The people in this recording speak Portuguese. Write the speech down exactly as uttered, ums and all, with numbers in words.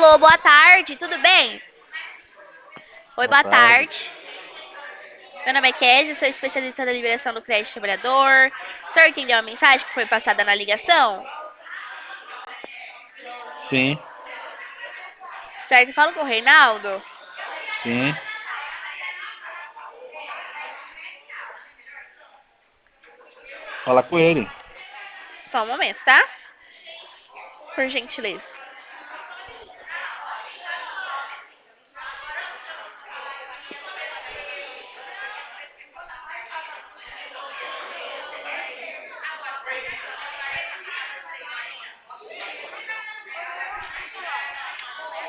Alô, boa tarde, tudo bem? Oi, Boa boa tarde. tarde. Meu nome é Kézia, sou especialista da liberação do crédito trabalhador. O senhor entendeu a mensagem que foi passada na ligação? Sim, Certo, falo com o Reinaldo. sim. Fala com ele. Só um momento, tá? Por gentileza.